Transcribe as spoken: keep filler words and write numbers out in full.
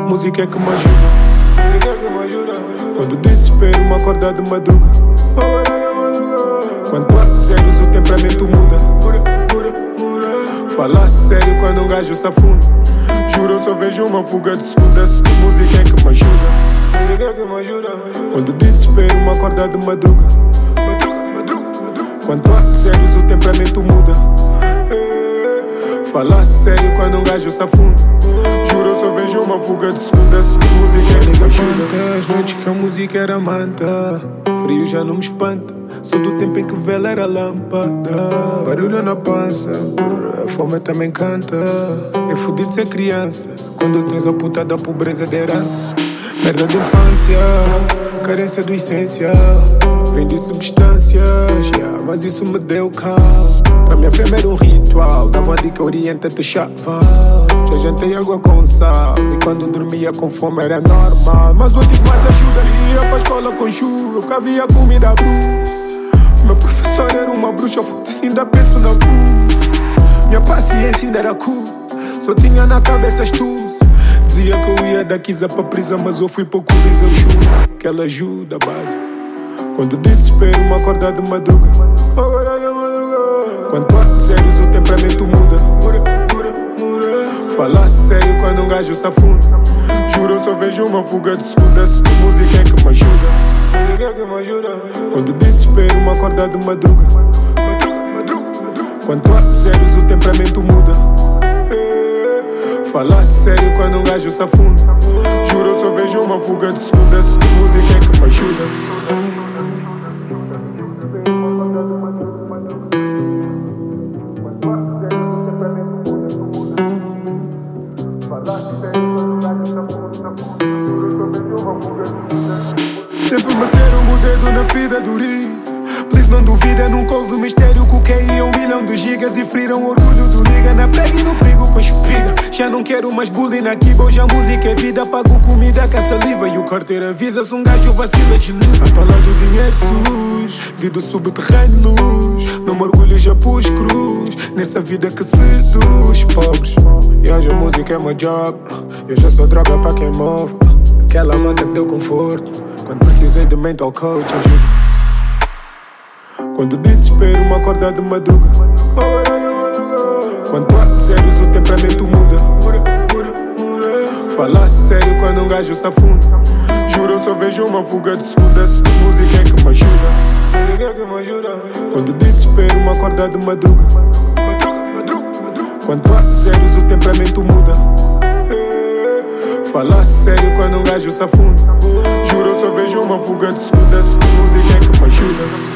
música é que me ajuda. Quando desespero me acorda de madruga. Quando tô a sérios o temperamento muda. Falar sério quando um gajo se afunda. Juro, eu só vejo uma fuga de segunda. Se música é que me ajuda. Quando desespero me acorda de madruga. Quando tô a sérios o temperamento muda. Falar sério quando um gajo se afunda. Juro, eu só vejo uma fuga de segunda. Se música é que me ajuda. As noites que a música era manta, frio já não me espanta. Sou do tempo em que vela era lâmpada. Barulho na pança, a fome também canta. É fudido ser criança quando tens a puta da pobreza de herança. Merda de infância, carência do essencial. Vem de substâncias, yeah, mas isso me deu calma. Pra minha fêmea era um ritual, dava uma dica, orienta-te chaval. Já jantei água com sal e quando dormia com fome era normal. Mas eu tive mais ajuda, ia pra escola com chuva, porque havia comida bruta. Meu professor era uma bruxa, foda-se, ainda penso na cu. Minha paciência ainda era cool, só tinha na cabeça astúcia. Dizia que eu ia da Kisa pra prisa, mas eu fui pouco lisa, eu juro que ela ajuda a base. Quando desespero me acorda de madruga. Quando tô a sérios o temperamento muda. Falar sério quando um gajo se afunda. Juro, eu só vejo uma fuga de segunda. Se música é que me ajuda. Quando desespero me acorda de madruga. Quando tô a sérios o temperamento muda. Falar sério quando um gajo se afunda. Juro, eu só vejo uma fuga de segunda. Se música é que me ajuda. Sempre meteram o dedo na ferida do rio. Please não duvida, nunca houve mistério. Que o Q I é um milhão de gigas e feriram o orgulho do liga. Na prega e no perigo com espiga. Já não quero mais bullying aqui. Hoje a música é vida, pago comida com a saliva. E o carteiro avisa-se um gajo vacila de luz. A falar do dinheiro sujo, vida subterrâneo luz. Não me orgulho, já pus cruz nessa vida que seduz pobres. E hoje a música é meu job. Eu já sou droga pra quem move. Aquela manta que deu conforto quando precisei de mental coach, ajuda. Quando desespero me acorda de madruga. Quando tô a sérios o temperamento muda. Falar sério quando um gajo se afunda. Juro, eu só vejo uma fuga de segunda. Se música é que me ajuda. Quando desespero me acorda de madruga. Quando tô a sérios o temperamento muda. Falar sério quando um gajo se afunda. Juro, eu só vejo uma fuga de segunda. Se música é que me ajuda.